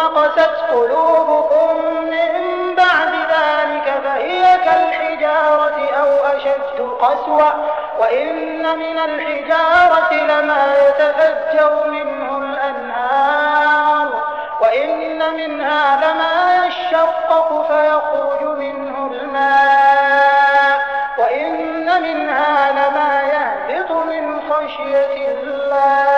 قست قلوبكم من بعد ذلك فهي كالحجارة أو أشد قسوة وإن من الحجارة لما يتفجر منه الأنهار وإن منها لما يشقق فيخرج منه الماء وإن منها لما يهبط من خشية الله